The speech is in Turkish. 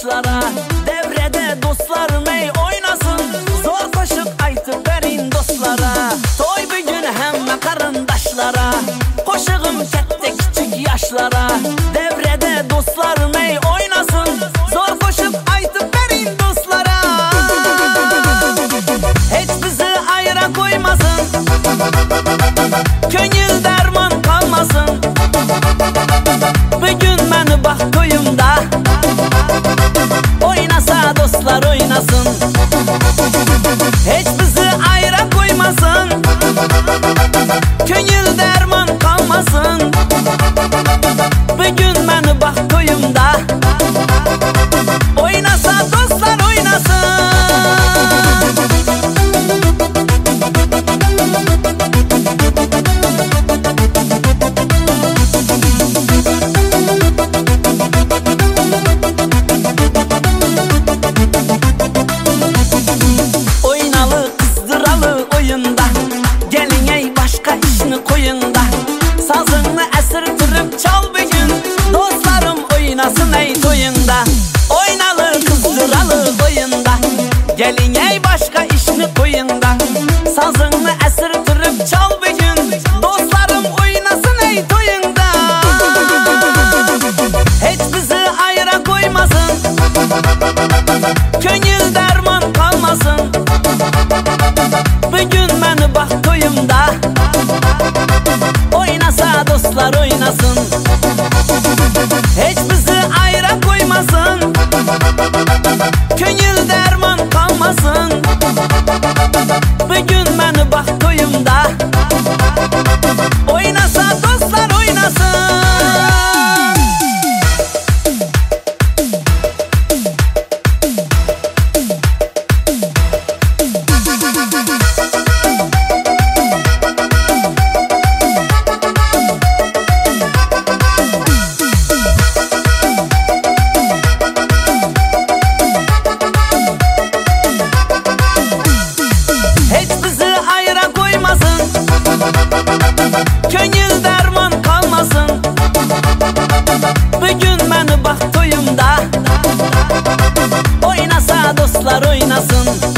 daşlara. Devrede dostlarım ey oynasın, zor koşup aytıp verin dostlara. Toy bugün hemme karındaşlara, koşuğum ketdi küçük yaşlara. Devrede dostlarım ey oynasın, zor koşup aytıp verin dostlara. Hiç bizi ayıra koymasın, köngül derman kalmasın. Bugün beni bak koyumda, oynasa dostlar oynasın. Hiç bizi ayıra koymasın, köngül derman kalmasın. Bugün beni bak koyumda, oynasa dostlar oynasın. Oynalı kızdıralı oyunda, gelin ey başka işini koyunda. Sazını esirtirip çal bugün, dostlarım oynasın ey toyunda. Oynalı kızdıralı oyunda, gelin ey başka işini koyunda. Sazını esirtirip çal bugün, dostlarım oynasın ey toyunda. Hiç bizi ayıra koymasın, köngül derman kalmasın. Bugün beni bak toyumda, oynasa dostlar oynasın. Hiç bizi ayıra koymasın, köngül derman kalmasın. Bugün beni bak toyumda, oynasa dostlar oynasın. Köngül derman kalmasın. Bugün beni bak toyumda, oynasa dostlar oynasın.